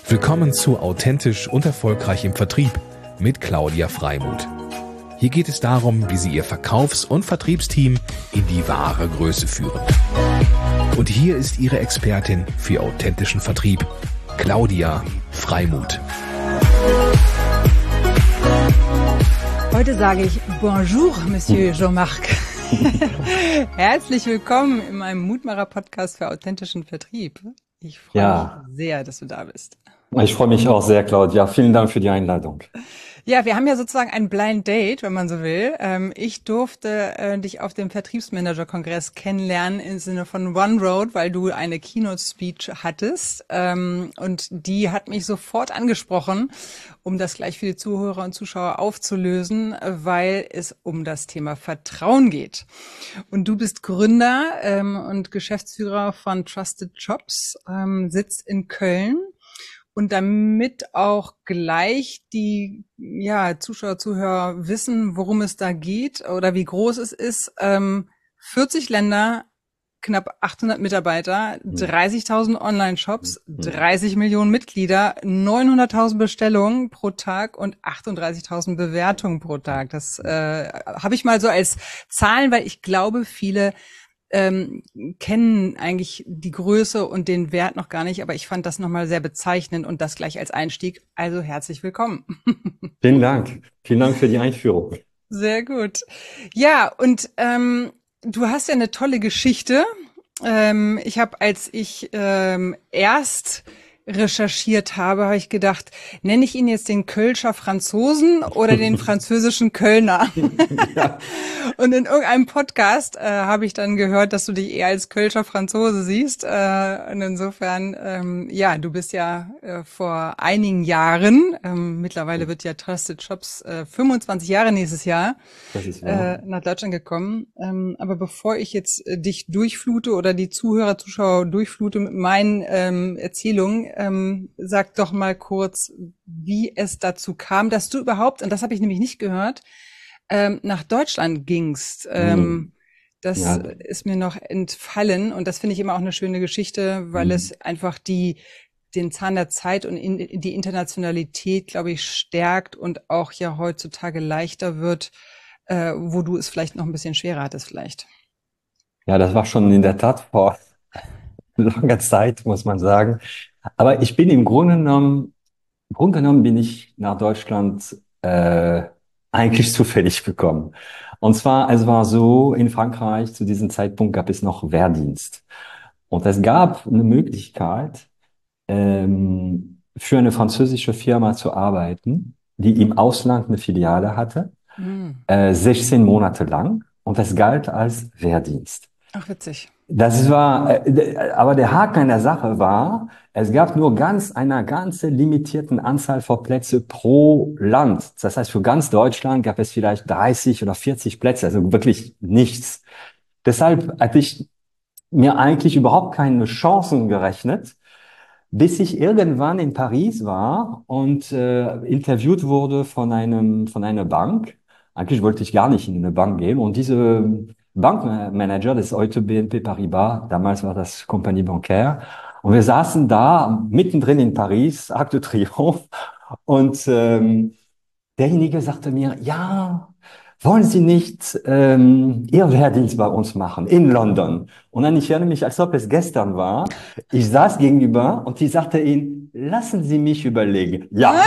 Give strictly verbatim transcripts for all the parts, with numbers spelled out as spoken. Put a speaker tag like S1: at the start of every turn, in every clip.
S1: Willkommen zu Authentisch und Erfolgreich im Vertrieb mit Claudia Freimuth. Hier geht es darum, wie Sie Ihr Verkaufs- und Vertriebsteam in die wahre Größe führen. Und hier ist Ihre Expertin für authentischen Vertrieb, Claudia Freimuth.
S2: Heute sage ich Bonjour, Monsieur Jean-Marc. Herzlich willkommen in meinem Mutmacher-Podcast für authentischen Vertrieb. Ich freue
S3: Ja,
S2: mich sehr, dass du da bist.
S3: ich freue mich auch sehr, Claudia. Vielen Dank für die Einladung.
S2: Ja, wir haben ja sozusagen ein Blind Date, wenn man so will. Ähm, ich durfte äh, dich auf dem Vertriebsmanager-Kongress kennenlernen im Sinne von One Road, weil du eine Keynote-Speech hattest. Ähm, und die hat mich sofort angesprochen, um das gleich für die Zuhörer und Zuschauer aufzulösen, weil es um das Thema Vertrauen geht. Und du bist Gründer ähm, und Geschäftsführer von Trusted Jobs, ähm, sitzt in Köln. Und damit auch gleich die ja, Zuschauer, Zuhörer wissen, worum es da geht oder wie groß es ist, ähm, vierzig Länder, knapp achthundert Mitarbeiter, dreißigtausend Online-Shops, dreißig Millionen Mitglieder, neunhunderttausend Bestellungen pro Tag und achtunddreißigtausend Bewertungen pro Tag. Das äh, habe ich mal so als Zahlen, weil ich glaube, viele ähm, kennen eigentlich die Größe und den Wert noch gar nicht, aber ich fand das nochmal sehr bezeichnend und das gleich als Einstieg. Also herzlich willkommen.
S3: Vielen Dank. Vielen Dank für die Einführung.
S2: Sehr gut. Ja, und ähm, du hast ja eine tolle Geschichte. Ähm, ich habe, als ich ähm, erst recherchiert habe, habe ich gedacht, nenne ich ihn jetzt den Kölscher Franzosen oder den französischen Kölner?
S3: Ja,
S2: Und in irgendeinem Podcast äh, habe ich dann gehört, dass du dich eher als Kölscher Franzose siehst. Äh, und insofern, ähm, ja, du bist ja äh, vor einigen Jahren, ähm, mittlerweile wird ja Trusted Jobs äh, fünfundzwanzig Jahre nächstes Jahr,
S3: das ist
S2: äh,
S3: wahr.
S2: nach Deutschland gekommen. Ähm, aber bevor ich jetzt äh, dich durchflute oder die Zuhörer, Zuschauer durchflute mit meinen ähm, Erzählungen, ähm, sag doch mal kurz, wie es dazu kam, dass du überhaupt, und das habe ich nämlich nicht gehört, ähm, nach Deutschland gingst. Ähm,
S3: Hm.
S2: das
S3: Ja,
S2: ist mir noch entfallen und das finde ich immer auch eine schöne Geschichte, weil
S3: hm.
S2: es einfach die den Zahn der Zeit und in, die Internationalität, glaube ich, stärkt und auch ja heutzutage leichter wird, äh, wo du es vielleicht noch ein bisschen schwerer hattest vielleicht.
S3: Ja, das war schon in der Tat vor langer Zeit, muss man sagen. Aber ich bin im Grunde genommen, im Grunde genommen bin ich nach Deutschland äh, eigentlich zufällig gekommen. Und zwar, es war so, in Frankreich zu diesem Zeitpunkt gab es noch Wehrdienst. Und es gab eine Möglichkeit, ähm, für eine französische Firma zu arbeiten, die im Ausland eine Filiale hatte,
S2: Hm.
S3: äh, sechzehn Monate lang. Und das galt als Wehrdienst.
S2: Ach, witzig.
S3: Das war, äh, d- aber der Haken an der Sache war, es gab nur ganz eine ganze limitierten Anzahl von Plätze pro Land. Das heißt, für ganz Deutschland gab es vielleicht dreißig oder vierzig Plätze, also wirklich nichts. Deshalb hatte ich mir eigentlich überhaupt keine Chancen gerechnet, bis ich irgendwann in Paris war und äh, interviewt wurde von einem, von einer Bank. Eigentlich wollte ich gar nicht in eine Bank gehen. Und diese Bankmanager, das ist heute B N P Paribas, damals war das Compagnie Bancaire. Und wir saßen da mittendrin in Paris, Arc de Triomphe. Und ähm, derjenige sagte mir, ja, wollen Sie nicht ähm, Ihr Wehrdienst bei uns machen in London? Und dann, ich erinnere mich, als ob es gestern war. Ich saß gegenüber und ich sagte ihm, lassen Sie mich überlegen. Ja,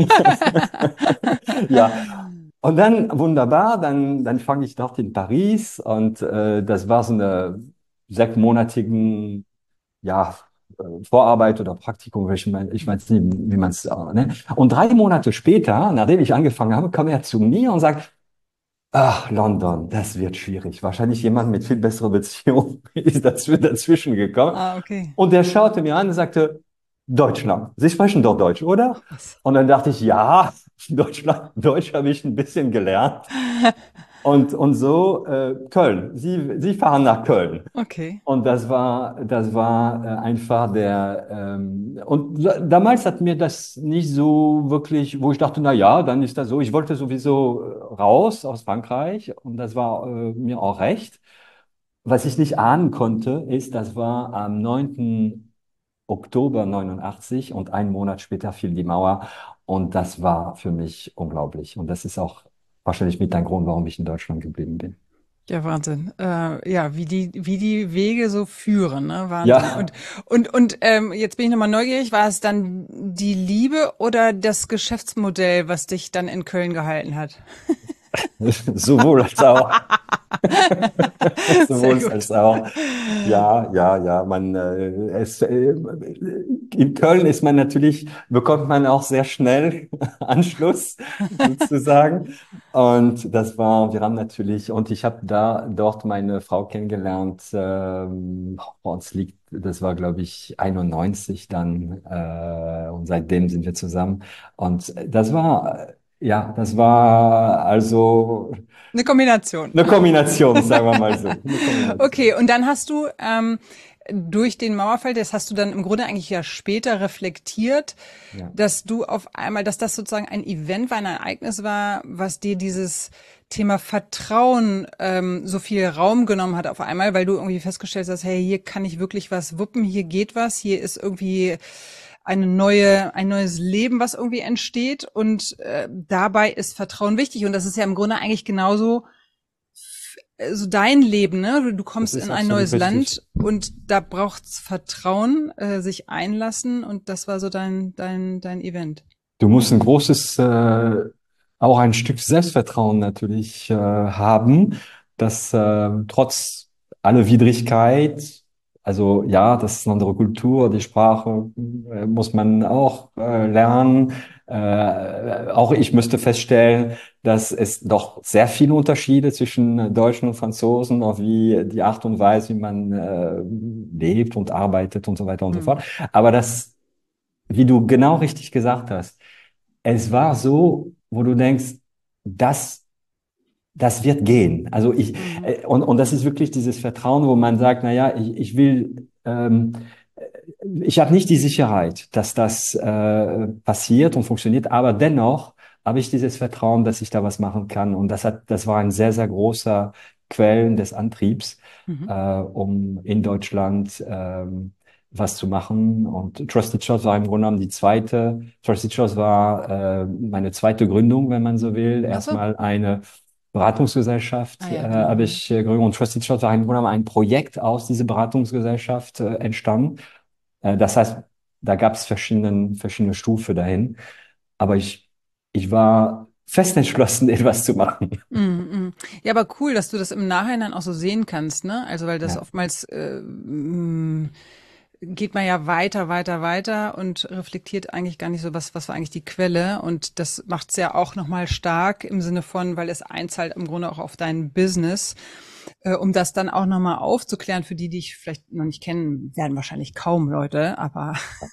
S3: ja. Und dann, wunderbar, dann, dann fange ich dort in Paris und äh, das war so eine sechsmonatigen, ja, äh, Vorarbeit oder Praktikum, ich mein- ich weiß nicht, wie man es, ne? Und drei Monate später, nachdem ich angefangen habe, kam er zu mir und sagt, ach, London, das wird schwierig. Wahrscheinlich jemand mit viel besserer Beziehung ist dazw- dazwischen gekommen.
S2: Ah, okay.
S3: Und der schaute mir an und sagte, Deutschland. Sie sprechen doch Deutsch, oder?
S2: Ach was.
S3: Und dann dachte ich, ja, Deutschland, Deutsch habe ich ein bisschen gelernt. Und, und so, äh, Köln. Sie, Sie fahren nach Köln.
S2: Okay.
S3: Und das war, das war äh, einfach der, ähm, und da- damals hat mir das nicht so wirklich, wo ich dachte, na ja, dann ist das so. Ich wollte sowieso äh, raus aus Frankreich und das war äh, mir auch recht. Was ich nicht ahnen konnte, ist, das war am neunten Oktober neunundachtzig und einen Monat später fiel die Mauer und das war für mich unglaublich. Und das ist auch wahrscheinlich mit ein Grund, warum ich in Deutschland geblieben bin.
S2: Ja, Wahnsinn. Äh, ja, wie die, wie die Wege so führen, ne? Wahnsinn. Und,
S3: Ja,
S2: und, und ähm, jetzt bin ich nochmal neugierig, war es dann die Liebe oder das Geschäftsmodell, was dich dann in Köln gehalten hat?
S3: sowohl als auch.
S2: Sehr
S3: Sowohl
S2: gut.
S3: als auch. Ja, ja, ja. Man, äh, es, äh, in Köln ist man natürlich, bekommt man auch sehr schnell Anschluss sozusagen. Und das war, wir haben natürlich, und ich habe da dort meine Frau kennengelernt. Ähm, bei uns liegt, das war, glaube ich, einundneunzig dann. Äh, und seitdem sind wir zusammen. Und das war, ja, das war also
S2: Eine Kombination.
S3: eine Kombination, sagen wir mal so. Eine
S2: Okay,
S3: Kombination.
S2: und dann hast du ähm, durch den Mauerfall, das hast du dann im Grunde eigentlich ja später reflektiert,
S3: Ja.
S2: dass du auf einmal, dass das sozusagen ein Event war, ein Ereignis war, was dir dieses Thema Vertrauen ähm, so viel Raum genommen hat auf einmal, weil du irgendwie festgestellt hast, hey, hier kann ich wirklich was wuppen, hier geht was, hier ist irgendwie eine neue, ein neues Leben, was irgendwie entsteht und äh, dabei ist Vertrauen wichtig und das ist ja im Grunde eigentlich genauso so dein Leben, ne? Du, du
S3: Das
S2: kommst
S3: ist
S2: in ein
S3: absolut
S2: neues
S3: richtig.
S2: Land und da braucht's Vertrauen, äh, sich einlassen und das war so dein dein dein Event.
S3: Du musst ein großes, äh, auch ein Stück Selbstvertrauen natürlich äh, haben, dass äh, trotz aller Widrigkeit, also ja, das ist eine andere Kultur, die Sprache äh, muss man auch äh, lernen. Äh, auch ich müsste feststellen, dass es doch sehr viele Unterschiede zwischen Deutschen und Franzosen, auch wie die Art und Weise, wie man äh, lebt und arbeitet und so weiter und so
S2: Hm.
S3: fort. Aber das, wie du genau richtig gesagt hast, es war so, wo du denkst, das, das wird gehen. Also ich,
S2: Mhm.
S3: äh, und, und das ist wirklich dieses Vertrauen, wo man sagt, na ja, ich, ich will, ähm, ich habe nicht die Sicherheit, dass das äh, passiert und funktioniert, aber dennoch habe ich dieses Vertrauen, dass ich da was machen kann. Und das hat, das war ein sehr, sehr großer Quellen des Antriebs,
S2: Mhm.
S3: äh, um in Deutschland ähm, was zu machen. Und Trusted Shots war im Grunde genommen die zweite. Trusted Shots war äh, meine zweite Gründung, wenn man so will.
S2: Ach so.
S3: Erstmal eine
S2: Ah
S3: Beratungsgesellschaft äh,
S2: ja, genau.
S3: habe
S2: Mhm.
S3: ich äh, gegründet und Trusted Shots war im Grunde genommen ein Projekt aus dieser Beratungsgesellschaft äh, entstanden. Äh, Das heißt, da gab es verschiedene, verschiedene Stufen dahin. Aber ich, ich war fest entschlossen, etwas zu machen.
S2: Mhm, mhm. Ja, aber cool, dass du das im Nachhinein auch so sehen kannst, ne? Also weil das
S3: Ja.
S2: oftmals äh, mh, geht man ja weiter, weiter, weiter und reflektiert eigentlich gar nicht so, was, was war eigentlich die Quelle. Und das macht's ja auch nochmal stark im Sinne von, weil es einzahlt im Grunde auch auf dein Business. Äh, um das dann auch nochmal aufzuklären, für die, die ich vielleicht noch nicht kennen, werden wahrscheinlich kaum Leute, aber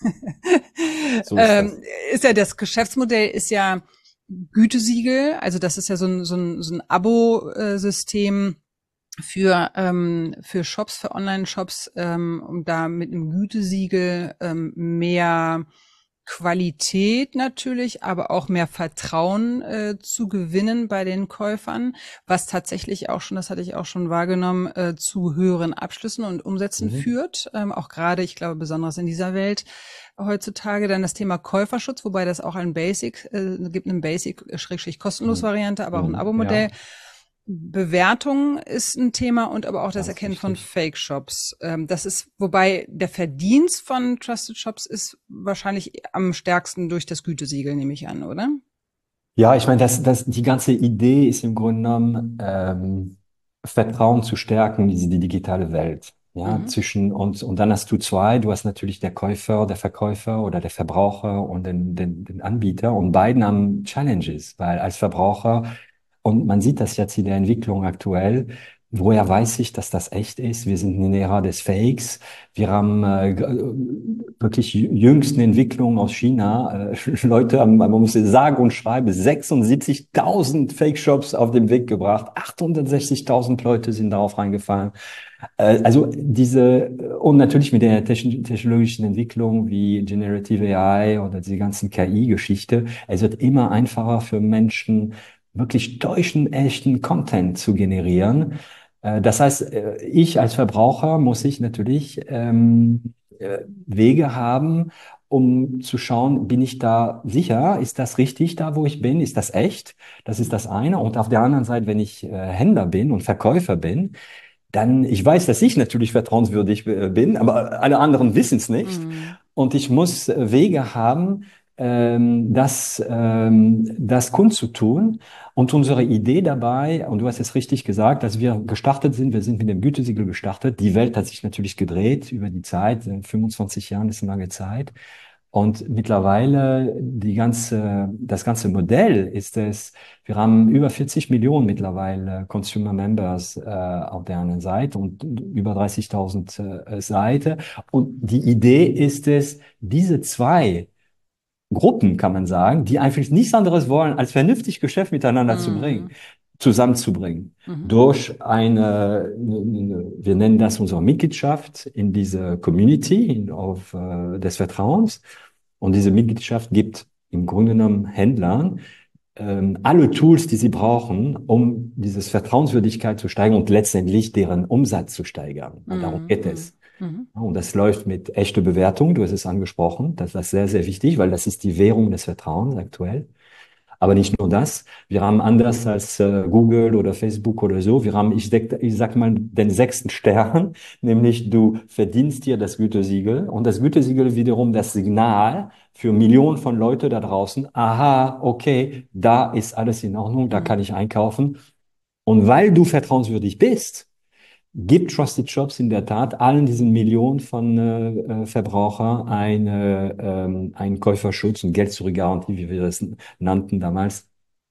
S3: So ist
S2: ähm,
S3: das.
S2: ist ja das Geschäftsmodell ist ja Gütesiegel, also das ist ja so ein, so ein, so ein Abo-System für ähm, für Shops, für Online-Shops, ähm, um da mit einem Gütesiegel ähm, mehr Qualität natürlich, aber auch mehr Vertrauen äh, zu gewinnen bei den Käufern, was tatsächlich auch schon, das hatte ich auch schon wahrgenommen, äh, zu höheren Abschlüssen und Umsätzen
S3: Mhm.
S2: führt. Ähm, auch gerade, ich glaube, besonders in dieser Welt heutzutage dann das Thema Käuferschutz, wobei das auch ein Basic, äh, gibt eine Basic-kostenlos
S3: Mhm.
S2: Variante, aber auch ein
S3: Mhm.
S2: Abo-Modell.
S3: Ja,
S2: Bewertung ist ein Thema und aber auch das
S3: ganz
S2: Erkennen von
S3: wichtig.
S2: Fake-Shops. Ähm, das ist, wobei der Verdienst von Trusted Shops ist wahrscheinlich am stärksten durch das Gütesiegel, nehme ich an, oder?
S3: Ja, ich meine, das, das, die ganze Idee ist im Grunde genommen, ähm, Vertrauen zu stärken in diese die digitale Welt. Ja,
S2: Mhm.
S3: zwischen uns, und dann hast du zwei, du hast natürlich der Käufer, der Verkäufer oder der Verbraucher und den, den, den Anbieter und beiden haben Challenges, weil als Verbraucher, und man sieht das jetzt in der Entwicklung aktuell, woher weiß ich, dass das echt ist? Wir sind in der Ära des Fakes. Wir haben äh, g- wirklich jüngsten Entwicklungen aus China. Äh, Leute haben, man muss sagen und schreiben, sechsundsiebzigtausend Fake-Shops auf den Weg gebracht. achthundertsechzigtausend Leute sind darauf reingefallen. Äh, also diese, und natürlich mit der techn- technologischen Entwicklung wie Generative A I oder diese ganzen K I-Geschichte, es wird immer einfacher für Menschen, wirklich deutschen, echten Content zu generieren. Äh, das heißt, äh, ich als Verbraucher muss ich natürlich ähm, äh, Wege haben, um zu schauen, bin ich da sicher? Ist das richtig da, wo ich bin? Ist das echt? Das ist das eine. Und auf der anderen Seite, wenn ich äh, Händler bin und Verkäufer bin, dann, ich weiß, dass ich natürlich vertrauenswürdig äh, bin, aber alle anderen wissen es nicht.
S2: Mhm.
S3: Und ich muss äh, Wege haben, ähm, das, ähm, das kundzutun. Und unsere Idee dabei, und du hast es richtig gesagt, dass wir gestartet sind, wir sind mit dem Gütesiegel gestartet. Die Welt hat sich natürlich gedreht über die Zeit. fünfundzwanzig Jahren ist eine lange Zeit. Und mittlerweile die ganze, das ganze Modell ist es, wir haben über vierzig Millionen mittlerweile Consumer Members äh, auf der anderen Seite und über dreißigtausend äh, Seiten. Und die Idee ist es, diese zwei Gruppen, kann man sagen, die einfach nichts anderes wollen, als vernünftig Geschäft miteinander zu bringen,
S2: Mhm.
S3: zusammenzubringen.
S2: Mhm.
S3: Durch eine, eine, wir nennen das unsere Mitgliedschaft in diese Community in, auf, äh, des Vertrauens. Und diese Mitgliedschaft gibt im Grunde genommen Händlern ähm, alle Tools, die sie brauchen, um dieses Vertrauenswürdigkeit zu steigern und letztendlich deren Umsatz zu steigern. Weil darum
S2: Mhm.
S3: geht es.
S2: Mhm.
S3: Ja, und das läuft mit echter Bewertung. Du hast es angesprochen. Das ist sehr, sehr wichtig, weil das ist die Währung des Vertrauens aktuell. Aber nicht nur das. Wir haben anders als äh, Google oder Facebook oder so. Wir haben, ich, sag- ich sag mal, den sechsten Stern, nämlich du verdienst dir das Gütesiegel und das Gütesiegel wiederum das Signal für Millionen von Leuten da draußen. Aha, okay, da ist alles in Ordnung, da kann
S2: Mhm.
S3: ich einkaufen. Und weil du vertrauenswürdig bist, gibt Trusted Shops in der Tat allen diesen Millionen von äh, äh, Verbrauchern eine, ähm, einen Käuferschutz und Geld-Zurück-Garantie, wie wir das nannten damals,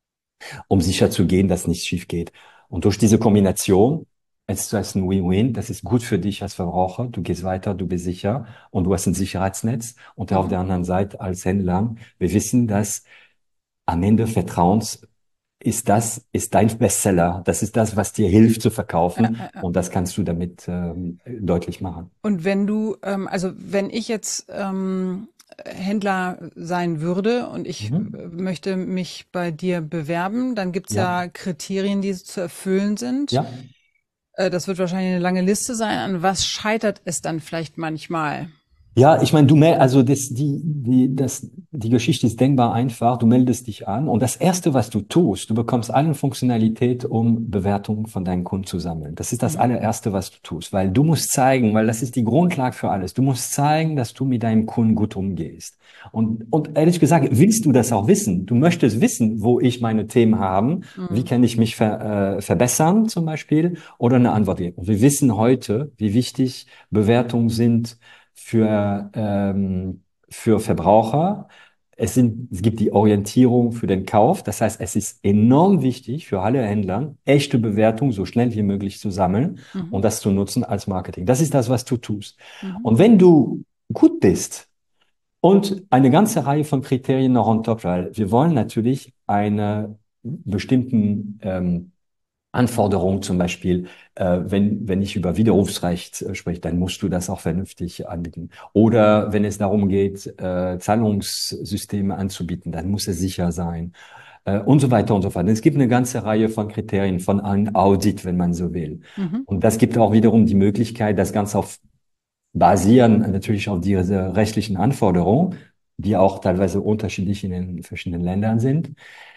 S3: um sicherzugehen, dass nichts schief geht. Und durch diese Kombination, es ist ein Win-Win, das ist gut für dich als Verbraucher, du gehst weiter, du bist sicher und du hast ein Sicherheitsnetz. Und auf
S2: Mhm.
S3: der anderen Seite als Händler, wir wissen, dass am Ende Vertrauens ist das, ist dein Bestseller. Das ist das, was dir hilft zu
S2: Ja,
S3: verkaufen.
S2: ja, ja.
S3: Und das kannst du damit ähm, deutlich machen.
S2: Und wenn du, ähm, also wenn ich jetzt ähm, Händler sein würde und ich
S3: Mhm.
S2: äh, möchte mich bei dir bewerben, dann gibt's
S3: Ja,
S2: ja Kriterien, die zu erfüllen sind.
S3: ja.
S2: Äh, das wird wahrscheinlich eine lange Liste sein. An was scheitert es dann vielleicht manchmal?
S3: Ja, ich meine, du mel also das, die, die, das, die Geschichte ist denkbar einfach. Du meldest dich an und das Erste, was du tust, du bekommst alle Funktionalität, um Bewertungen von deinen Kunden zu sammeln. Das ist das
S2: Mhm.
S3: allererste, was du tust, weil du musst zeigen, weil das ist die Grundlage für alles. Du musst zeigen, dass du mit deinem Kunden gut umgehst. Und, und ehrlich gesagt, willst du das auch wissen? Du möchtest wissen, wo ich meine Themen habe, wie
S2: Mhm.
S3: kann ich mich ver, äh, verbessern zum Beispiel oder eine Antwort geben. Und wir wissen heute, wie wichtig Bewertungen sind für, ähm, für Verbraucher. Es sind, es gibt die Orientierung für den Kauf. Das heißt, es ist enorm wichtig für alle Händler, echte Bewertungen so schnell wie möglich zu sammeln
S2: Mhm.
S3: und das zu nutzen als Marketing. Das ist das, was du tust.
S2: Mhm.
S3: Und wenn du gut bist und eine ganze Reihe von Kriterien noch on top, weil wir wollen natürlich eine bestimmten ähm, Anforderungen zum Beispiel, äh, wenn, wenn ich über Widerrufsrecht äh, spreche, dann musst du das auch vernünftig anbieten. Oder wenn es darum geht, äh, Zahlungssysteme anzubieten, dann muss es sicher sein. Äh, und so weiter und so fort. Es gibt eine ganze Reihe von Kriterien, von einem Audit, wenn man so will.
S2: Mhm.
S3: Und das gibt auch wiederum die Möglichkeit, das Ganze auf basieren natürlich auf diese rechtlichen Anforderungen, die auch teilweise unterschiedlich in den verschiedenen Ländern sind.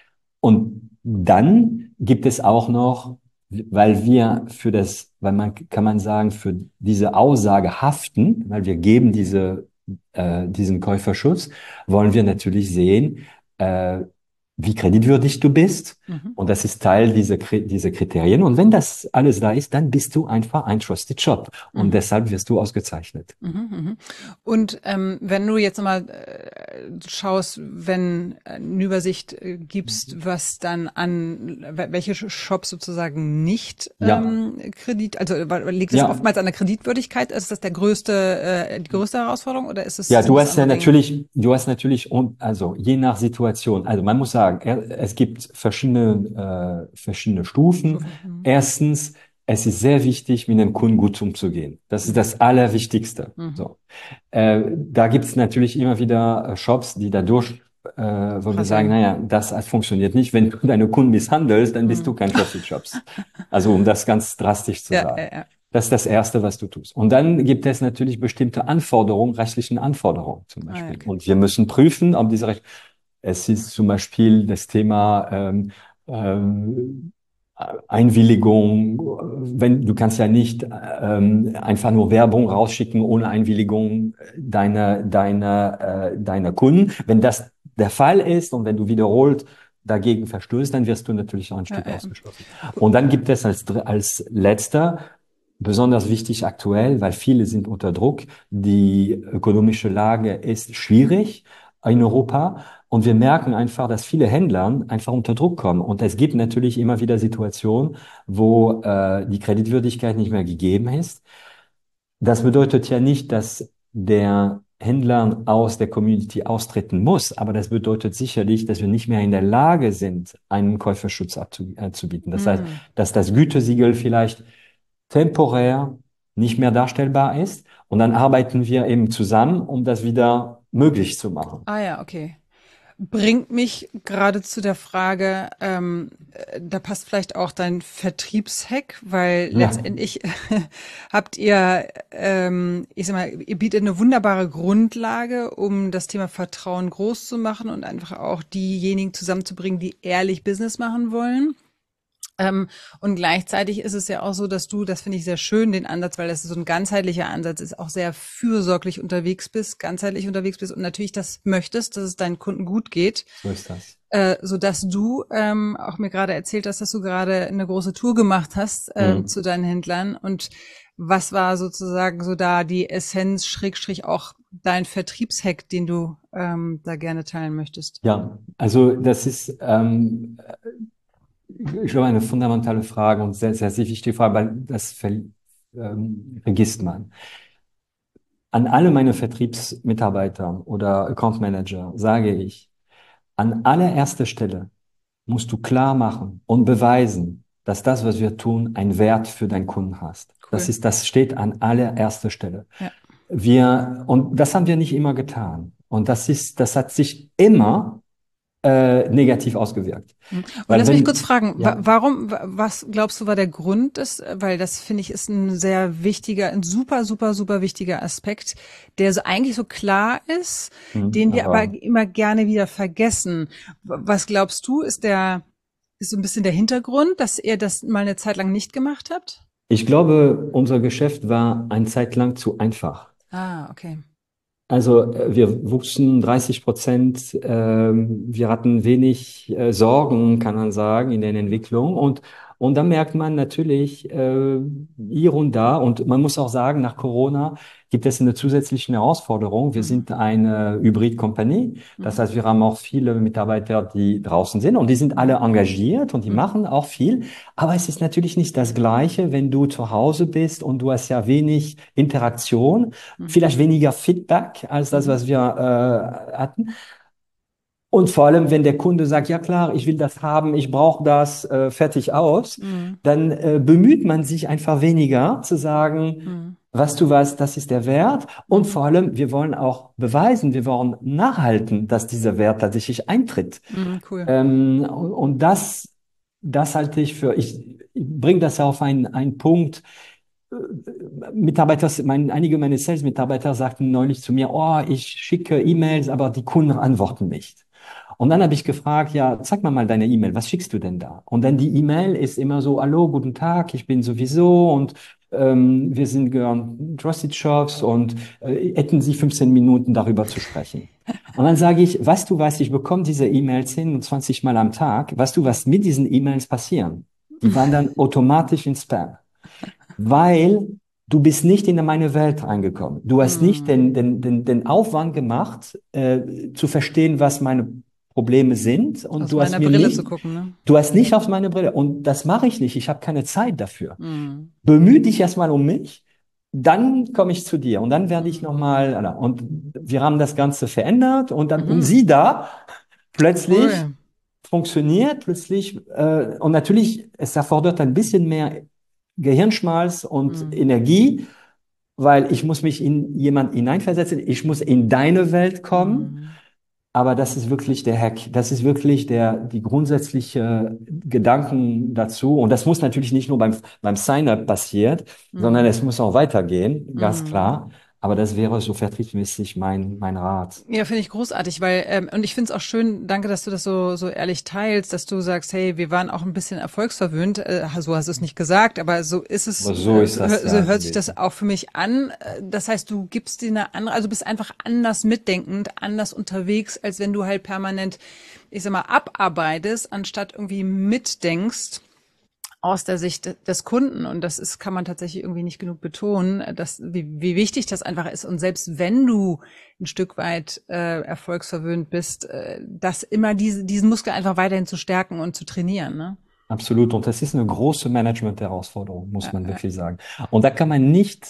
S3: Und dann gibt es auch noch, weil wir für das, weil man, kann man sagen, für diese Aussage haften, weil wir geben diese, äh, diesen Käuferschutz, wollen wir natürlich sehen, äh, wie kreditwürdig du bist.
S2: Mhm.
S3: Und das ist Teil dieser, Kri- dieser Kriterien. Und wenn das alles da ist, dann bist du einfach ein Trusted Shop. Und
S2: Mhm.
S3: deshalb wirst du ausgezeichnet.
S2: Mhm, mhm. Und ähm, wenn du jetzt mal äh, schaust, wenn eine Übersicht äh, gibst, was dann an wel- welche Shops sozusagen nicht
S3: Ja,
S2: ähm, Kredit, also äh, liegt es
S3: ja.
S2: oftmals an der Kreditwürdigkeit? Ist das der größte, äh, die größte Herausforderung oder ist es,
S3: Ja,
S2: sind
S3: du
S2: es
S3: hast ja
S2: andere Dinge?
S3: natürlich, du hast natürlich, und also je nach Situation, also man muss sagen, er- es gibt verschiedene, äh, verschiedene Stufen.
S2: Stufen? Mhm.
S3: Erstens, es ist sehr wichtig, mit dem Kunden gut umzugehen. Das ist
S2: Mhm.
S3: das Allerwichtigste.
S2: Mhm.
S3: So. Äh, da gibt es natürlich immer wieder äh, Shops, die dadurch äh, wo wir
S2: Krass,
S3: sagen,
S2: ja.
S3: naja, das funktioniert nicht. Wenn du deine Kunden misshandelst, dann bist du kein Trusted Shops. Also um das ganz drastisch zu
S2: Ja, ja,
S3: sagen.
S2: ja.
S3: Das ist das Erste, was du tust. Und dann gibt es natürlich bestimmte Anforderungen, rechtlichen Anforderungen zum
S2: Ah, ja,
S3: Beispiel.
S2: okay.
S3: Und wir müssen prüfen, ob diese Recht, es ist zum Beispiel das Thema ähm, ähm, Einwilligung. Wenn du kannst ja nicht ähm, einfach nur Werbung rausschicken ohne Einwilligung deiner deiner äh, deiner Kunden. Wenn das der Fall ist und wenn du wiederholt dagegen verstößt, dann wirst du natürlich auch ein
S2: Ja,
S3: Stück
S2: ja.
S3: ausgeschlossen. Und dann gibt es als dr- als letzter besonders wichtig aktuell, weil viele sind unter Druck. Die ökonomische Lage ist schwierig in Europa. Und wir merken einfach, dass viele Händler einfach unter Druck kommen. Und es gibt natürlich immer wieder Situationen, wo äh, die Kreditwürdigkeit nicht mehr gegeben ist. Das bedeutet ja nicht, dass der Händler aus der Community austreten muss, aber das bedeutet sicherlich, dass wir nicht mehr in der Lage sind, einen Käuferschutz anzubieten. Das heißt,
S2: Hm.
S3: dass das Gütesiegel vielleicht temporär nicht mehr darstellbar ist. Und dann arbeiten wir eben zusammen, um das wieder möglich zu machen.
S2: Ah ja, okay. Bringt mich gerade zu der Frage, ähm, äh, da passt vielleicht auch dein Vertriebshack, weil
S3: Ja,
S2: letztendlich habt ihr, ähm, ich sag mal, ihr bietet eine wunderbare Grundlage, um das Thema Vertrauen groß zu machen und einfach auch diejenigen zusammenzubringen, die ehrlich Business machen wollen. Ähm, und gleichzeitig ist es ja auch so, dass du, das finde ich sehr schön, den Ansatz, weil das so ein ganzheitlicher Ansatz ist, auch sehr fürsorglich unterwegs bist, ganzheitlich unterwegs bist und natürlich das möchtest, dass es deinen Kunden gut geht,
S3: so ist das.
S2: äh, so dass du ähm, auch mir gerade erzählt hast, dass du gerade eine große Tour gemacht hast ähm,
S3: Mhm.
S2: zu deinen Händlern. Und was war sozusagen so da die Essenz, Schrägstrich auch dein Vertriebshack, den du ähm, da gerne teilen möchtest?
S3: Ja, also das ist, ähm, ich glaube, eine fundamentale Frage und sehr, sehr, sehr wichtige Frage, weil das ver ähm, vergisst man. An alle meine Vertriebsmitarbeiter oder Account Manager sage ich, an allererster Stelle musst du klar machen und beweisen, dass das, was wir tun, einen Wert für deinen Kunden hast. Das
S2: Cool.
S3: ist, das steht an allererster Stelle.
S2: Ja.
S3: Wir, und das haben wir nicht immer getan. Und das ist, das hat sich immer äh, negativ ausgewirkt.
S2: Und
S3: Weil
S2: lass mich kurz
S3: wenn,
S2: fragen, wa
S3: ja,
S2: warum, wa was glaubst du, war der Grund ist? Weil das finde ich ist ein sehr wichtiger, ein super, super, super wichtiger Aspekt, der so eigentlich so klar ist,
S3: hm,
S2: den wir aber
S3: aber
S2: immer gerne wieder vergessen. W- Was glaubst du, ist der, ist so ein bisschen der Hintergrund, dass ihr das mal eine Zeit lang nicht gemacht habt?
S3: ich glaube, unser Geschäft war eine Zeit lang zu einfach.
S2: Ah, okay.
S3: Also äh, wir wuchsen dreißig Prozent, ähm, wir hatten wenig äh, Sorgen, kann man sagen, in der Entwicklung. Und, und dann merkt man natürlich äh, hier und da, und man muss auch sagen, nach Corona gibt es eine zusätzliche Herausforderung. Wir
S2: Mhm.
S3: sind eine Hybrid-Company. Das
S2: Mhm.
S3: heißt, wir haben auch viele Mitarbeiter, die draußen sind und die sind alle engagiert und die
S2: Mhm.
S3: machen auch viel. Aber es ist natürlich nicht das Gleiche, wenn du zu Hause bist und du hast ja wenig Interaktion,
S2: Mhm.
S3: vielleicht weniger Feedback als das,
S2: Mhm.
S3: was wir äh, hatten. Und vor allem, wenn der Kunde sagt, ja klar, ich will das haben, ich brauche das, äh, fertig aus,
S2: Mhm.
S3: dann äh, bemüht man sich einfach weniger zu sagen,
S2: Mhm.
S3: weißt du was, das ist der Wert. Und
S2: Mhm.
S3: vor allem, wir wollen auch beweisen, wir wollen nachhalten, dass dieser Wert tatsächlich eintritt.
S2: Mhm. Cool.
S3: Ähm, und, und das, das halte ich für, ich, ich bringe das auf einen, einen Punkt. Mitarbeiter, mein, einige meiner Sales-Mitarbeiter sagten neulich zu mir, oh, ich schicke E-Mails, aber die Kunden antworten nicht. Und dann habe ich gefragt, ja, zeig mal mal deine E-Mail, was schickst du denn da? Und dann die E-Mail ist immer so, hallo, guten Tag, ich bin sowieso und ähm, wir sind gehören Trusted Shops und äh, hätten Sie fünfzehn Minuten darüber zu sprechen. Und dann sage ich, weißt du was, ich bekomme diese E-Mails zehn und zwanzig Mal am Tag. Weißt du, was mit diesen E-Mails passieren? Die wandern automatisch in Spam, weil du bist nicht in meine Welt reingekommen. Du hast nicht
S2: Mhm.
S3: den, den, den, den Aufwand gemacht, äh, zu verstehen, was meine Probleme sind. Und
S2: Aus
S3: du hast
S2: meiner
S3: mir
S2: Brille zu
S3: nicht,
S2: gucken, ne?
S3: du hast nicht auf meine Brille. Und das mache ich nicht. Ich habe keine Zeit dafür.
S2: Mhm.
S3: Bemühe dich erstmal um mich. Dann komme ich zu dir und dann werde ich
S2: Mhm.
S3: nochmal, und wir haben das Ganze verändert und dann, und
S2: Mhm.
S3: sie da, plötzlich
S2: Cool.
S3: funktioniert, plötzlich, äh, und natürlich, es erfordert ein bisschen mehr Gehirnschmalz und
S2: Mhm.
S3: Energie, weil ich muss mich in jemand hineinversetzen, ich muss in deine Welt kommen.
S2: Mhm.
S3: Aber das ist wirklich der Hack. Das ist wirklich der, die grundsätzliche Gedanken dazu. Und das muss natürlich nicht nur beim, beim Sign-up passieren, sondern
S2: Mhm.
S3: es muss auch weitergehen, ganz
S2: Mhm.
S3: klar. Aber das wäre so vertriebsmäßig mein, mein Rat.
S2: Ja, finde ich großartig, weil ähm, und ich finde es auch schön, danke, dass du das so so ehrlich teilst, dass du sagst, hey, wir waren auch ein bisschen erfolgsverwöhnt. Äh, so hast du es nicht gesagt, aber so ist es,
S3: Aber so
S2: äh,
S3: ist
S2: so,
S3: das
S2: hör- so
S3: ja
S2: hört sich das
S3: gewesen.
S2: auch für mich an. Äh, Das heißt, du gibst dir eine andere, also bist einfach anders mitdenkend, anders unterwegs, als wenn du halt permanent, ich sag mal, abarbeitest, anstatt irgendwie mitdenkst aus der Sicht des Kunden. Und das ist, kann man tatsächlich irgendwie nicht genug betonen, dass, wie, wie wichtig das einfach ist. Und selbst wenn du ein Stück weit äh, erfolgsverwöhnt bist, äh, das immer diese, diesen Muskel einfach weiterhin zu stärken und zu trainieren. Ne?
S3: Absolut. Und das ist eine große Management-Herausforderung, muss
S2: Ja,
S3: man
S2: ja.
S3: wirklich sagen. Und da kann man nicht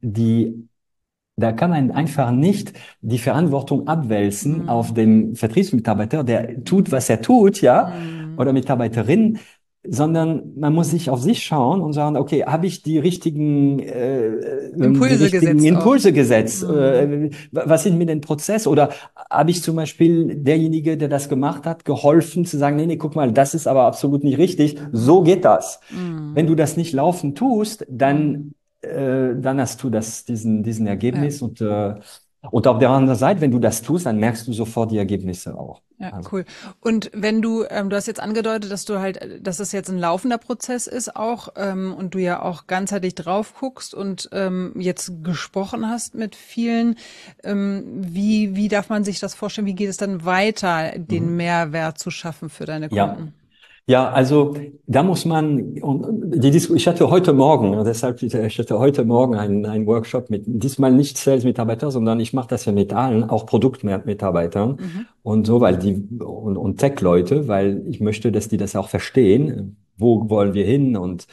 S3: die Da kann man einfach nicht die Verantwortung abwälzen auf
S2: Mhm.
S3: den Vertriebsmitarbeiter, der tut, was er tut, ja,
S2: Mhm.
S3: oder Mitarbeiterin, sondern man muss sich auf sich schauen und sagen, okay, habe ich die richtigen, äh, ähm, die
S2: Impulse
S3: richtigen
S2: gesetzt auch.
S3: Impulse gesetzt?
S2: Mhm.
S3: Äh, was sind mit dem Prozess? Oder habe ich zum Beispiel derjenige, der das gemacht hat, geholfen zu sagen, nee, nee, guck mal, das ist aber absolut nicht richtig. So
S2: Mhm.
S3: geht das. Wenn
S2: Mhm.
S3: du das nicht laufen tust,
S2: Mhm.
S3: dann äh, dann hast du das, diesen, diesen
S2: Ja.
S3: Ergebnis und, äh, und auf der anderen Seite, wenn du das tust, dann merkst du sofort die Ergebnisse auch.
S2: Ja,
S3: Also,
S2: cool. Und wenn du, ähm, du hast jetzt angedeutet, dass du halt, äh, dass es jetzt ein laufender Prozess ist auch, ähm, und du ja auch ganzheitlich drauf guckst und ähm, jetzt gesprochen hast mit vielen. Ähm, wie, wie darf man sich das vorstellen? Wie geht es dann weiter, den
S3: mhm.
S2: Mehrwert zu schaffen für deine
S3: Ja.
S2: Kunden?
S3: Ja, also da muss man, und die Disku ich hatte heute Morgen, und deshalb, ich hatte heute Morgen einen, einen Workshop mit, diesmal nicht Sales-Mitarbeiter, sondern ich mache das ja mit allen, auch Produktmitarbeitern
S2: Mhm.
S3: und so, weil die, und, und Tech-Leute, weil ich möchte, dass die das auch verstehen, wo wollen wir hin und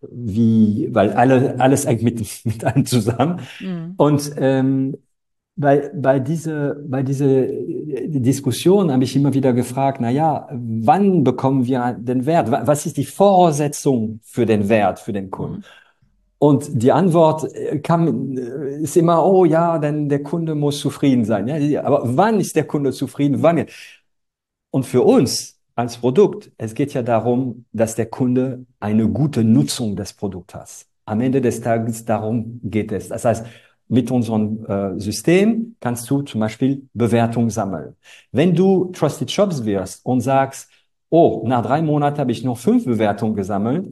S3: wie, weil alle, alles hängt mit, mit allem zusammen.
S2: Mhm.
S3: Und ähm, bei, bei diese, bei diese äh, Diskussion habe ich immer wieder gefragt, na ja, wann bekommen wir den Wert? Wa- Was ist die Voraussetzung für den Wert, für den Kunden?
S2: Mhm.
S3: Und die Antwort äh, kam, äh, ist immer, oh ja, denn der Kunde muss zufrieden sein. Ja, die- aber wann ist der Kunde zufrieden? Wann? Und für uns als Produkt, es geht ja darum, dass der Kunde eine gute Nutzung des Produkts hat. Am Ende des Tages darum geht es. Das heißt, mit unserem äh, System kannst du zum Beispiel Bewertungen sammeln. Wenn du Trusted Shops wirst und sagst, oh, nach drei Monaten habe ich noch fünf Bewertungen gesammelt,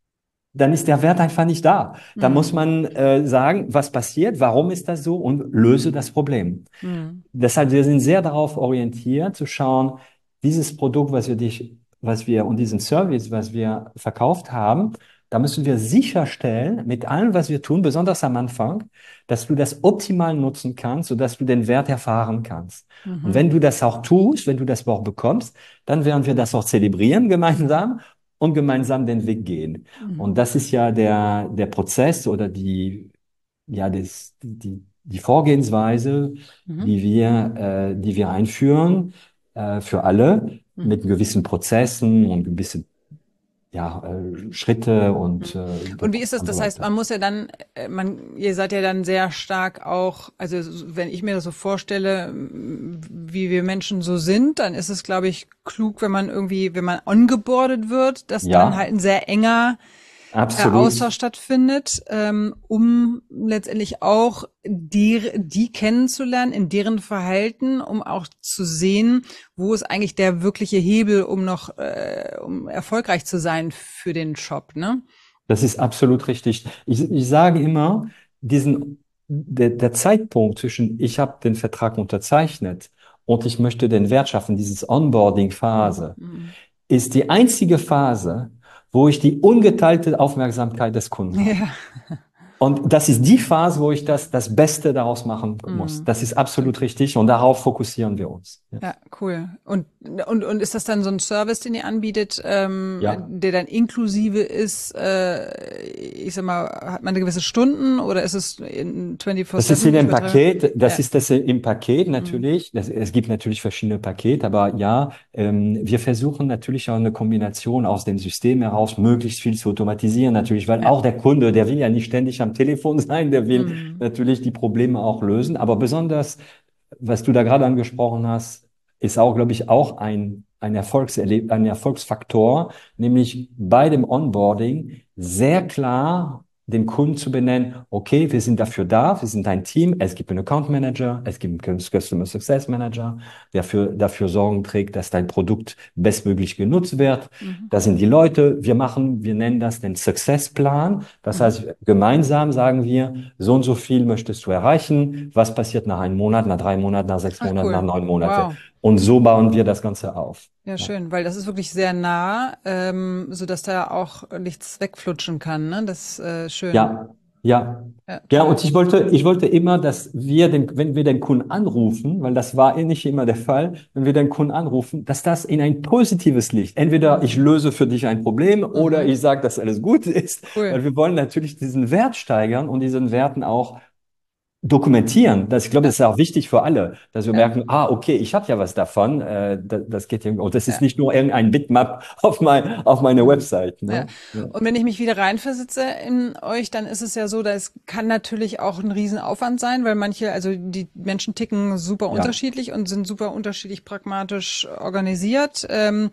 S3: dann ist der Wert einfach nicht da. Da muss
S2: Mhm.
S3: man äh, sagen, was passiert, warum ist das so und löse das Problem.
S2: Mhm.
S3: Deshalb, wir sind sehr darauf orientiert, zu schauen, dieses Produkt, was wir dich, was wir und diesen Service, was wir verkauft haben, da müssen wir sicherstellen, mit allem, was wir tun, besonders am Anfang, dass du das optimal nutzen kannst, sodass du den Wert erfahren kannst. Und
S2: Mhm.
S3: wenn du das auch tust, wenn du das auch bekommst, dann werden wir das auch zelebrieren gemeinsam und gemeinsam den Weg gehen.
S2: Mhm.
S3: Und das ist ja der, der Prozess oder die, ja, das, die, die Vorgehensweise,
S2: Mhm.
S3: die wir, äh, die wir einführen, äh, für alle
S2: Mhm.
S3: mit gewissen Prozessen und gewissen, ja, äh, Schritte und, äh,
S2: Und wie ist das?
S3: und so
S2: Das heißt,
S3: weiter.
S2: man muss ja dann, äh, man, ihr seid ja dann sehr stark auch, also wenn ich mir das so vorstelle, m, wie wir Menschen so sind, dann ist es, glaube ich, klug, wenn man irgendwie, wenn man ongeboardet wird, dass dann
S3: Ja,
S2: halt ein sehr enger äh, Austausch
S3: absolut.
S2: stattfindet, ähm, um letztendlich auch die, die kennenzulernen, in deren Verhalten, um auch zu sehen, wo ist eigentlich der wirkliche Hebel, um noch, äh, um erfolgreich zu sein für den Shop, ne?
S3: Das ist absolut richtig. Ich, ich sage immer, diesen, der, der Zeitpunkt zwischen ich habe den Vertrag unterzeichnet und ich möchte den Wert schaffen, dieses Onboarding-Phase,
S2: Mhm.
S3: ist die einzige Phase, wo ich die ungeteilte Aufmerksamkeit des Kunden habe.
S2: Ja.
S3: Und das ist die Phase, wo ich das, das Beste daraus machen muss.
S2: Mhm.
S3: Das ist absolut
S2: Stimmt.
S3: richtig und darauf fokussieren wir uns. Ja.
S2: Ja, cool. Und, und, und ist das dann so ein Service, den ihr anbietet, ähm,
S3: Ja.
S2: der dann inklusive ist, äh, ich sag mal, hat man eine gewisse Stunden oder ist es in
S3: Das ist
S2: vierundzwanzig
S3: in
S2: sieben,
S3: dem
S2: zwei drei?
S3: Paket, das
S2: Ja.
S3: ist das im Paket
S2: Mhm.
S3: natürlich. Das, es gibt natürlich verschiedene Pakete, aber ja, ähm, wir versuchen natürlich auch eine Kombination aus dem System heraus, möglichst viel zu automatisieren, natürlich, weil
S2: Ja.
S3: auch der Kunde, der will ja nicht ständig am Telefon sein, der will
S2: Mhm.
S3: natürlich die Probleme auch lösen. Aber besonders, was du da gerade angesprochen hast, ist auch, glaube ich, auch ein, ein Erfolgserleb ein Erfolgsfaktor, nämlich bei dem Onboarding sehr klar dem Kunden zu benennen, okay, wir sind dafür da, wir sind ein Team, es gibt einen Account Manager, es gibt einen Customer Success Manager, der für, dafür Sorgen trägt, dass dein Produkt bestmöglich genutzt wird.
S2: Mhm.
S3: Das sind die Leute, wir machen, wir nennen das den Successplan. Das
S2: Mhm.
S3: heißt, gemeinsam sagen wir, so und so viel möchtest du erreichen, was passiert nach einem Monat, nach drei Monaten, nach sechs
S2: Ach,
S3: Monaten, nach
S2: cool.
S3: neun Monaten.
S2: Wow.
S3: Und so bauen wir das Ganze auf.
S2: Ja,
S3: Ja.
S2: schön, weil das ist wirklich sehr nah, ähm, so dass da auch nichts wegflutschen kann, ne? Das ist äh, schön.
S3: Ja, ja.
S2: Ja,
S3: Ja,
S2: toll.
S3: und ich wollte, ich wollte immer, dass wir den, wenn wir den Kunden anrufen, weil das war eh nicht immer der Fall, wenn wir den Kunden anrufen, dass das in ein positives Licht. Entweder ich löse für dich ein Problem oder
S2: Mhm.
S3: ich sage, dass alles gut ist,
S2: Cool.
S3: weil wir wollen natürlich diesen Wert steigern und diesen Werten auch dokumentieren. Das, ich glaube,
S2: Ja,
S3: das ist auch wichtig für alle, dass wir
S2: ja,
S3: merken, ah, okay, ich habe ja was davon. Äh, das, das geht irgendwie. Und das ist
S2: ja.
S3: nicht nur irgendein Bitmap auf mein, auf meine Website.
S2: Ja.
S3: Ne? Ja.
S2: Und wenn ich mich wieder reinversitze in euch, dann ist es ja so, dass es kann natürlich auch ein Riesenaufwand sein, weil manche, also die Menschen ticken super
S3: Ja.
S2: unterschiedlich und sind super unterschiedlich pragmatisch organisiert. Ähm,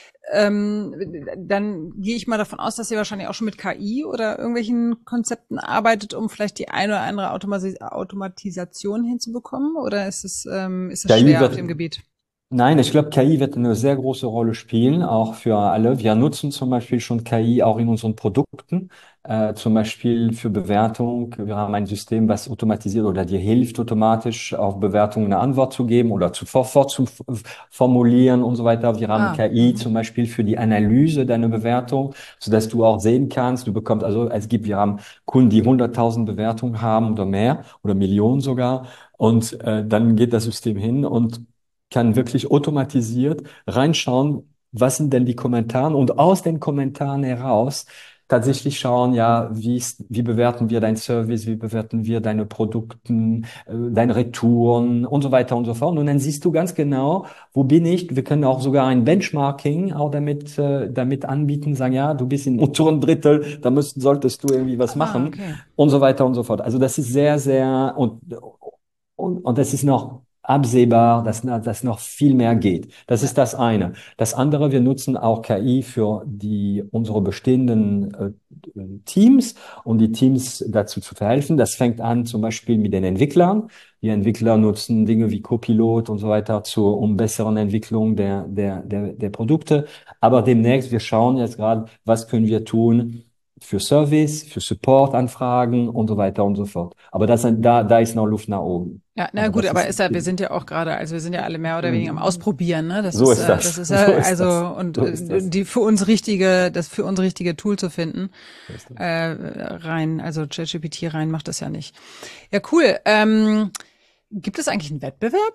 S2: ähm, dann gehe ich mal davon aus, dass ihr wahrscheinlich auch schon mit K I oder irgendwelchen Konzepten arbeitet, um vielleicht die eine oder andere Automasi Automatisation hinzubekommen. Oder ist es, ähm, ist es
S3: K I
S2: schwer auf
S3: wird
S2: dem Gebiet?
S3: Nein, ich glaube, K I wird eine sehr große Rolle spielen, auch für alle. Wir nutzen zum Beispiel schon K I auch in unseren Produkten, äh, zum Beispiel für Bewertung. Wir haben ein System, was automatisiert oder dir hilft, automatisch auf Bewertungen eine Antwort zu geben oder zu sofort zu f- formulieren und so weiter. Wir haben
S2: Ah,
S3: K I
S2: mhm.
S3: zum Beispiel für die Analyse deiner Bewertung, sodass du auch sehen kannst, du bekommst, also es gibt, wir haben Kunden, die hunderttausend Bewertungen haben oder mehr oder Millionen sogar. Und äh, dann geht das System hin und kann wirklich automatisiert reinschauen, was sind denn die Kommentare und aus den Kommentaren heraus tatsächlich schauen, ja, wie ist, wie bewerten wir dein Service, wie bewerten wir deine Produkten, äh, deine Retouren und so weiter und so fort. Und dann siehst du ganz genau, wo bin ich? Wir können auch sogar ein Benchmarking auch damit, äh, damit anbieten, sagen, ja, du bist im unteren Drittel, da müsst, solltest du irgendwie was
S2: Ah,
S3: machen
S2: okay.
S3: und so weiter und so fort. Also das ist sehr, sehr und, und, und das ist noch absehbar, dass, dass noch viel mehr geht. Das
S2: Ja.
S3: ist das eine. Das andere, wir nutzen auch K I für die, unsere bestehenden äh, Teams, um die Teams dazu zu verhelfen. Das fängt an zum Beispiel mit den Entwicklern. Die Entwickler nutzen Dinge wie Copilot und so weiter zur um besseren Entwicklung der, der, der, der Produkte. Aber demnächst, wir schauen jetzt gerade, was können wir tun für Service, für Support-Anfragen und so weiter und so fort. Aber das, da, da ist noch Luft nach oben.
S2: Ja, na
S3: Aber
S2: gut,
S3: das
S2: aber
S3: ist,
S2: ist ja, wir sind ja auch gerade, also wir sind ja alle mehr oder weniger am
S3: hm,
S2: Ausprobieren, ne? Das
S3: so
S2: ist,
S3: ist
S2: äh, das
S3: das.
S2: ist ja,
S3: So ist
S2: also,
S3: das.
S2: und
S3: So
S2: äh,
S3: ist das.
S2: die für uns richtige, das für uns richtige Tool zu finden,
S3: So ist das.
S2: äh, rein, also ChatGPT rein macht das ja nicht. Ja, cool. Ähm, gibt es eigentlich einen Wettbewerb?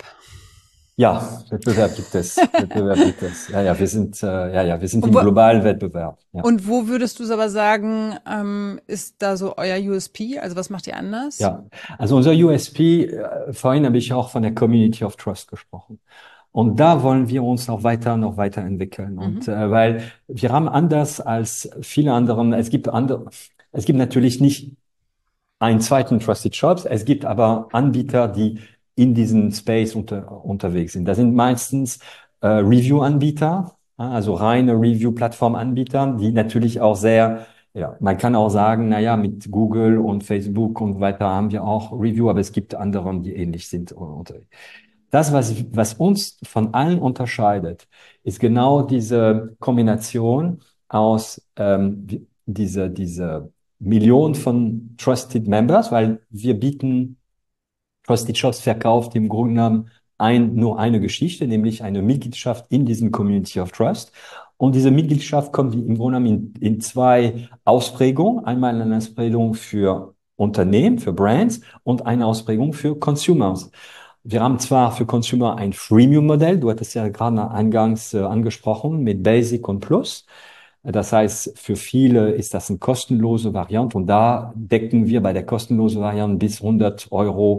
S3: Ja, Wettbewerb gibt es. Wettbewerb gibt es. Ja, ja, wir sind, äh, ja, ja, wir sind
S2: Und
S3: im
S2: wo,
S3: globalen Wettbewerb. Ja.
S2: und wo würdest du es aber sagen, ähm, ist da so euer U S P? Also was macht ihr anders?
S3: Ja, also unser U S P, äh, vorhin habe ich auch von der Community of Trust gesprochen. Und da wollen wir uns noch weiter, noch weiterentwickeln. Und
S2: Mhm.
S3: äh, weil wir haben anders als viele anderen, es gibt andere, es gibt natürlich nicht einen zweiten Trusted Shops, es gibt aber Anbieter, die in diesem Space unter, unterwegs sind. Das sind meistens äh, Review-Anbieter, ja, also reine Review-Plattform-Anbieter, die natürlich auch sehr, ja, man kann auch sagen, na ja, mit Google und Facebook und weiter haben wir auch Review, aber es gibt andere, die ähnlich sind. Und, das, was, was uns von allen unterscheidet, ist genau diese Kombination aus ähm, diese, diese Million von Trusted Members, weil wir bieten, Trusted Shops verkauft im Grunde genommen ein, nur eine Geschichte, nämlich eine Mitgliedschaft in diesem Community of Trust. Und diese Mitgliedschaft kommt im Grunde genommen in, in zwei Ausprägungen. Einmal eine Ausprägung für Unternehmen, für Brands und eine Ausprägung für Consumers. Wir haben zwar für Consumer ein Freemium-Modell, du hattest ja gerade eingangs äh, angesprochen, mit Basic und Plus. Das heißt, für viele ist das eine kostenlose Variante und da decken wir bei der kostenlosen Variante bis hundert Euro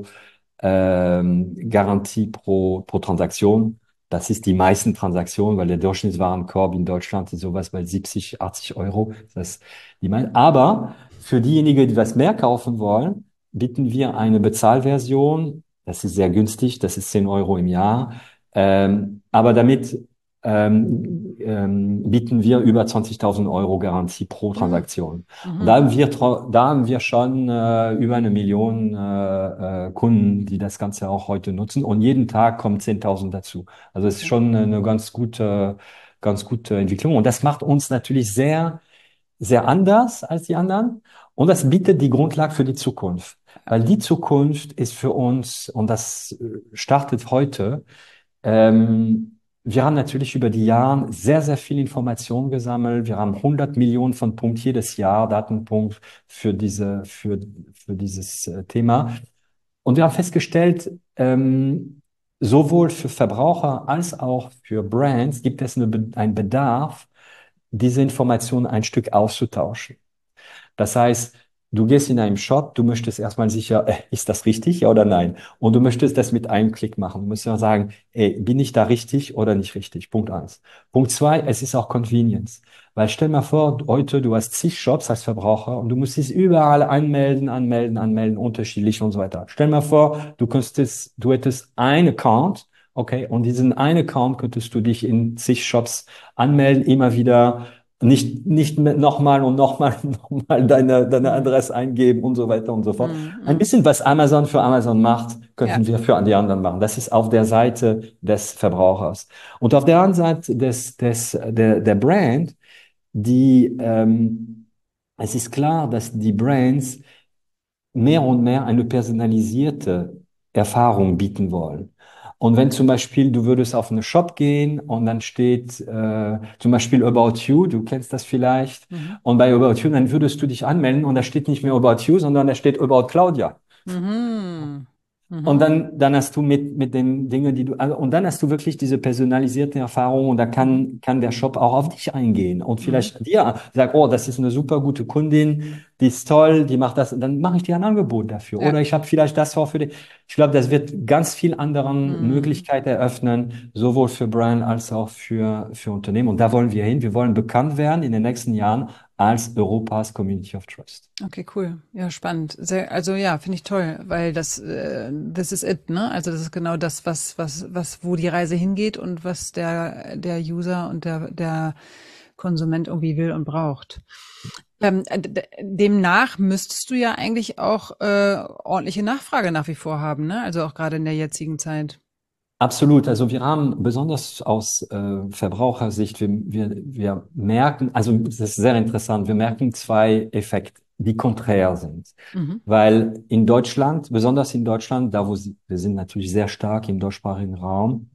S3: ähm, Garantie pro, pro Transaktion. Das ist die meisten Transaktionen, weil der Durchschnittswarenkorb in Deutschland ist sowas bei siebzig, achtzig Euro. Das ist die meisten. Aber für diejenigen, die was mehr kaufen wollen, bieten wir eine Bezahlversion. Das ist sehr günstig. Das ist zehn Euro im Jahr Ähm, aber damit ähm, ähm, bieten wir über zwanzigtausend Euro Garantie pro
S2: Mhm.
S3: Transaktion. Und da
S2: Mhm.
S3: haben wir, tro- da haben wir schon äh, über eine Million äh, äh, Kunden, die das Ganze auch heute nutzen. Und jeden Tag kommen zehntausend dazu. Also es ist
S2: Okay.
S3: schon eine ganz gute, ganz gute Entwicklung. Und das macht uns natürlich sehr, sehr anders als die anderen. Und das bietet die Grundlage für die Zukunft.
S2: Ja.
S3: Weil die Zukunft ist für uns, und das äh, startet heute, ähm, wir haben natürlich über die Jahre sehr, sehr viel Information gesammelt. Wir haben hundert Millionen von Punkt jedes Jahr, Datenpunkt für diese, für, für dieses äh, Thema. Und wir haben festgestellt, ähm, sowohl für Verbraucher als auch für Brands gibt es eine, Be- einen Bedarf, diese Informationen ein Stück auszutauschen. Das heißt, du gehst in einen Shop, du möchtest erstmal sicher, äh, ist das richtig, ja oder nein? Und du möchtest das mit einem Klick machen. Du musst ja sagen, ey, bin ich da richtig oder nicht richtig? Punkt eins. Punkt zwei, es ist auch Convenience. Weil stell mal vor, heute du hast zig Shops als Verbraucher und du musst es überall anmelden, anmelden, anmelden, unterschiedlich und so weiter. Stell mal vor, du könntest, du hättest einen Account, okay, und diesen einen Account könntest du dich in zig Shops anmelden, immer wieder nicht, nicht mehr nochmal und nochmal und nochmal deine, deine
S2: Mhm.
S3: Adresse eingeben und so weiter und so fort.
S2: Mhm.
S3: Ein
S2: Mhm.
S3: bisschen, was Amazon für Amazon macht,
S2: Ja.
S3: könnten wir für die anderen machen. Das ist auf der Seite des Verbrauchers. Und auf der anderen Seite des, des, der, der Brand, die, ähm, es ist klar, dass die Brands mehr und mehr eine personalisierte Erfahrung bieten wollen. Und wenn zum Beispiel du würdest auf einen Shop gehen und dann steht äh, zum Beispiel About You, du kennst das vielleicht,
S2: Mhm.
S3: und bei About You, dann würdest du dich anmelden und da steht nicht mehr About You, sondern da steht About Claudia.
S2: Mhm.
S3: Und
S2: Mhm.
S3: dann, dann hast du mit, mit den Dingen, die du, also, und dann hast du wirklich diese personalisierte Erfahrung und da
S2: Mhm.
S3: kann, kann der Shop auch auf dich eingehen und
S2: Mhm.
S3: vielleicht dir sagen, oh, das ist eine super gute Kundin, die ist toll, die macht das, dann mache ich dir ein Angebot dafür.
S2: Ja.
S3: Oder ich habe vielleicht das auch für dich. Ich glaube, das wird ganz viel anderen
S2: Mhm.
S3: Möglichkeiten eröffnen, sowohl für Brand als auch für, für Unternehmen. Und da wollen wir hin. Wir wollen bekannt werden in den nächsten Jahren als Europas Community of Trust.
S2: Okay, cool. Ja, spannend. Sehr, also ja, finde ich toll, weil das, äh, this is it, ne? Also das ist genau das, was, was, was, wo die Reise hingeht und was der, der User und der, der Konsument irgendwie will und braucht. Ähm, d- d- demnach müsstest du ja eigentlich auch äh, ordentliche Nachfrage nach wie vor haben, ne? Also auch gerade in der jetzigen Zeit.
S3: Absolut. Also wir haben besonders aus äh, Verbrauchersicht, wir, wir, wir merken, also das ist sehr interessant, wir merken zwei Effekte, die konträr sind.
S2: Mhm.
S3: Weil in Deutschland, besonders in Deutschland, da wo sie, wir sind natürlich sehr stark im deutschsprachigen Raum,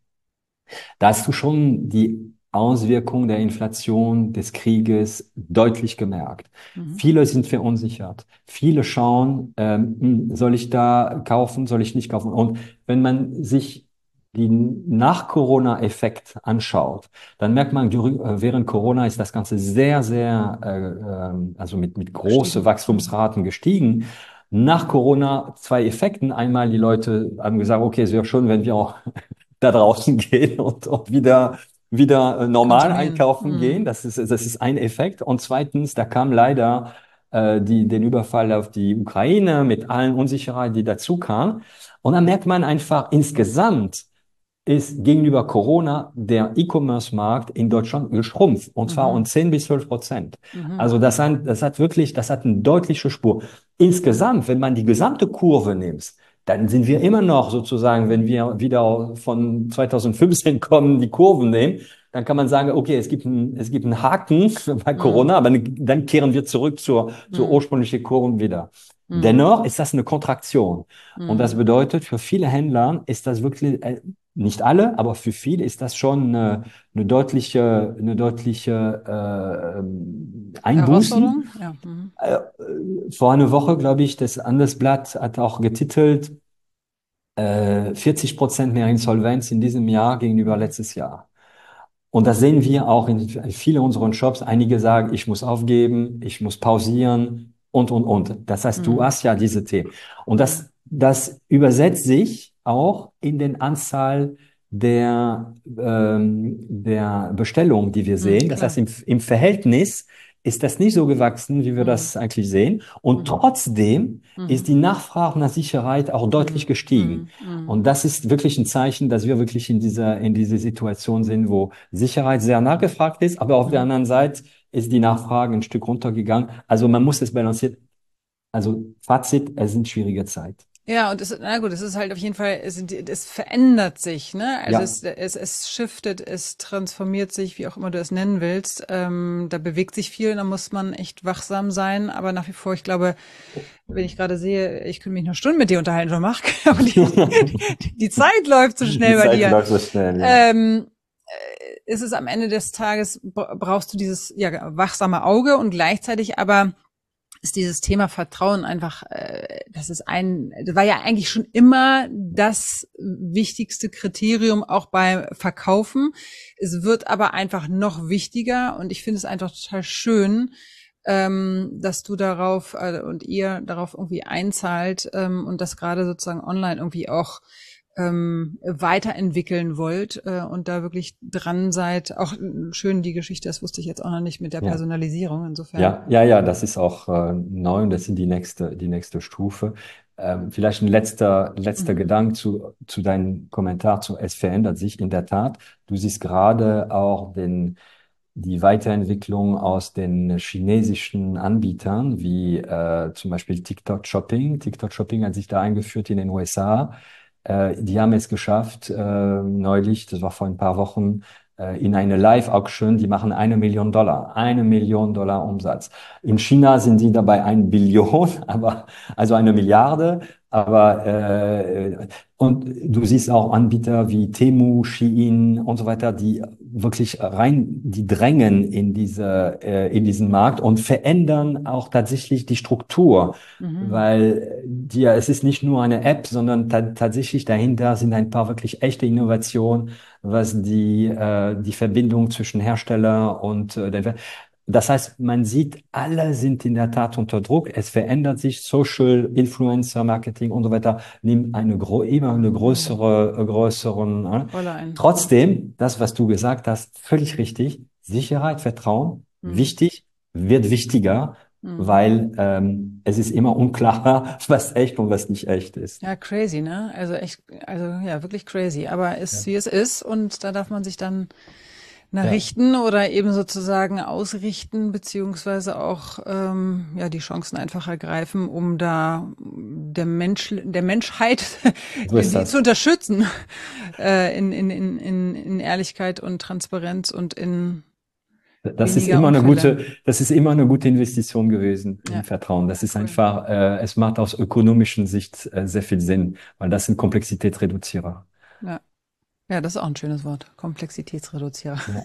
S3: da hast du schon die Auswirkung der Inflation, des Krieges deutlich gemerkt.
S2: Mhm.
S3: Viele sind verunsichert. Viele schauen, ähm, hm, soll ich da kaufen, soll ich nicht kaufen? Und wenn man sich die Nach-Corona-Effekt anschaut, dann merkt man, dur- äh, während Corona ist das Ganze sehr, sehr, äh, ähm, also mit, mit großen
S2: Gestiegen. Mhm.
S3: Wachstumsraten gestiegen. Nach Corona zwei Effekten. Einmal die Leute haben gesagt, okay, es wäre schön, wenn wir auch da draußen gehen und, und wieder, wieder äh, normal
S2: Konsumieren.
S3: einkaufen gehen.
S2: Mhm.
S3: Das ist, das ist ein Effekt. Und zweitens, da kam leider äh, die, den Überfall auf die Ukraine mit allen Unsicherheiten, die dazu kamen. Und dann merkt man einfach insgesamt, ist gegenüber Corona der E-Commerce-Markt in Deutschland geschrumpft, und zwar um
S2: Mhm.
S3: zehn bis zwölf Prozent.
S2: Mhm.
S3: Also das hat, das hat wirklich, das hat eine deutliche Spur. Insgesamt, wenn man die gesamte Kurve nimmt, dann sind wir immer noch sozusagen, wenn wir wieder von zweitausendfünfzehn kommen, die Kurven nehmen, dann kann man sagen, okay, es gibt einen, es gibt einen Haken bei
S2: Mhm.
S3: Corona, aber dann kehren wir zurück zur, zur
S2: Mhm.
S3: ursprünglichen Kurve wieder.
S2: Mhm.
S3: Dennoch ist das eine Kontraktion. Und das
S2: Mhm.
S3: bedeutet, für viele Händler ist das wirklich, äh, nicht alle, aber für viele ist das schon eine, eine deutliche, eine deutliche äh, ähm, Einbußen.
S2: Herausforderung? Ja. Mhm.
S3: Äh, vor einer Woche, glaube ich, das Handelsblatt hat auch getitelt, äh, vierzig Prozent mehr Insolvenz in diesem Jahr gegenüber
S2: Mhm.
S3: letztes Jahr. Und das sehen wir auch in vielen unseren Shops. Einige sagen, ich muss aufgeben, ich muss pausieren und, und, und. Das heißt, du
S2: Mhm.
S3: hast ja diese Themen. Und
S2: Mhm.
S3: das, das übersetzt sich auch in den Anzahl der, ähm, der Bestellungen, die wir
S2: Mhm.
S3: sehen. Das heißt,
S2: Klar.
S3: im, im Verhältnis ist das nicht so gewachsen, wie wir
S2: Mhm.
S3: das eigentlich sehen. Und
S2: Mhm.
S3: trotzdem
S2: Mhm.
S3: ist die Nachfrage nach Sicherheit auch deutlich gestiegen.
S2: Mhm.
S3: Und das ist wirklich ein Zeichen, dass wir wirklich in dieser, in dieser Situation sind, wo Sicherheit sehr nachgefragt ist, aber auf der anderen Seite ist die Nachfrage ein Stück runtergegangen. Also man muss es balancieren. Also Fazit, es sind schwierige Zeit.
S2: Ja, und es, na gut, es ist halt auf jeden Fall, es, sind- es verändert sich, ne? Also
S3: Ja.
S2: es, es, es shiftet, es transformiert sich, wie auch immer du es nennen willst. Ähm, da bewegt sich viel, da muss man echt wachsam sein. Aber nach wie vor, ich glaube, wenn ich gerade sehe, ich könnte mich eine Stunde mit dir unterhalten, Jean-Marc, aber die, die, die Zeit läuft so schnell
S3: Die
S2: bei
S3: Zeit
S2: dir.
S3: läuft so schnell, ja.
S2: Ähm, äh, ist es am Ende des Tages, bra- brauchst du dieses ja, wachsame Auge und gleichzeitig aber ist dieses Thema Vertrauen einfach, äh, das ist ein, das war ja eigentlich schon immer das wichtigste Kriterium auch beim Verkaufen. Es wird aber einfach noch wichtiger und ich finde es einfach total schön, ähm, dass du darauf äh, und ihr darauf irgendwie einzahlt ähm, und das gerade sozusagen online irgendwie auch ähm, weiterentwickeln wollt äh, und da wirklich dran seid. Auch äh, schön die Geschichte, das wusste ich jetzt auch noch nicht mit der
S3: Ja.
S2: Personalisierung. Insofern.
S3: Ja, ja, ja, das ist auch äh, neu und das sind die nächste, die nächste Stufe. Ähm, vielleicht ein letzter, letzter
S2: Mhm.
S3: Gedanke zu, zu deinem Kommentar zu, es verändert sich in der Tat. Du siehst gerade auch den, die Weiterentwicklung aus den chinesischen Anbietern, wie äh, zum Beispiel TikTok Shopping. TikTok Shopping hat sich da eingeführt in den U S A. Äh, die haben es geschafft, äh, neulich, das war vor ein paar Wochen, äh, in eine Live-Auction, die machen eine Million Dollar, eine Million Dollar Umsatz. In China sind sie dabei ein Billion, aber also eine Milliarde. Aber äh, und du siehst auch Anbieter wie Temu, Shein und so weiter, die wirklich rein, die drängen in diese äh, in diesen Markt und verändern auch tatsächlich die Struktur,
S2: Mhm.
S3: weil die, es ist nicht nur eine App, sondern ta tatsächlich dahinter sind ein paar wirklich echte Innovationen, was die äh, die Verbindung zwischen Hersteller und äh, der das heißt, man sieht, alle sind in der Tat unter Druck. Es verändert sich. Social, Influencer, Marketing und so weiter nimmt eine gro immer eine größere, äh, größeren. Äh.
S2: Rolle ein.
S3: Trotzdem, das, was du gesagt hast, völlig richtig. Sicherheit, Vertrauen,
S2: Mhm.
S3: wichtig, wird wichtiger,
S2: Mhm.
S3: weil ähm, es ist immer unklar, was echt und was nicht echt ist.
S2: Ja, crazy, ne? Also echt, also ja, wirklich crazy. Aber ist,
S3: Ja.
S2: wie es ist und da darf man sich dann nach
S3: Ja.
S2: richten oder eben sozusagen ausrichten, beziehungsweise auch ähm, ja die Chancen einfach ergreifen, um da der Mensch, der Menschheit
S3: So ist
S2: die
S3: das.
S2: zu unterstützen äh, in, in, in, in, in Ehrlichkeit und Transparenz und in
S3: Das ist
S2: weniger
S3: immer eine
S2: Unfälle.
S3: gute, das ist immer eine gute Investition gewesen
S2: Ja.
S3: im Vertrauen. Das ist
S2: Cool.
S3: einfach, äh, es macht aus ökonomischen Sicht äh, sehr viel Sinn, weil das sind Komplexitätsreduzierer.
S2: Ja. Ja, das ist auch ein schönes Wort. Komplexitätsreduzierer.
S3: Ja.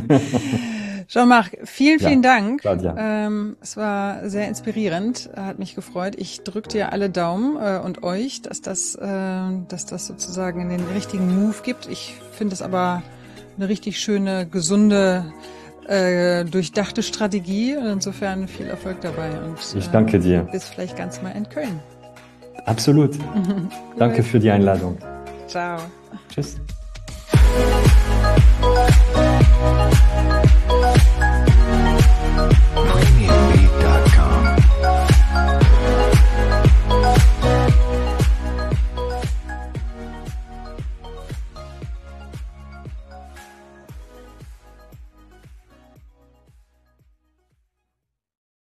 S2: Jean-Marc, vielen, vielen
S3: Ja,
S2: Dank.
S3: Claudia.
S2: Ähm, es war sehr inspirierend, hat mich gefreut. Ich drücke dir alle Daumen äh, und euch, dass das, äh, dass das sozusagen den richtigen Move gibt. Ich finde es aber eine richtig schöne, gesunde, äh, durchdachte Strategie. Und insofern viel Erfolg dabei. Und,
S3: Ich danke
S2: äh,
S3: dir.
S2: bis vielleicht ganz mal in Köln.
S3: Absolut. Danke für die Einladung.
S2: Ciao.
S3: Tschüss.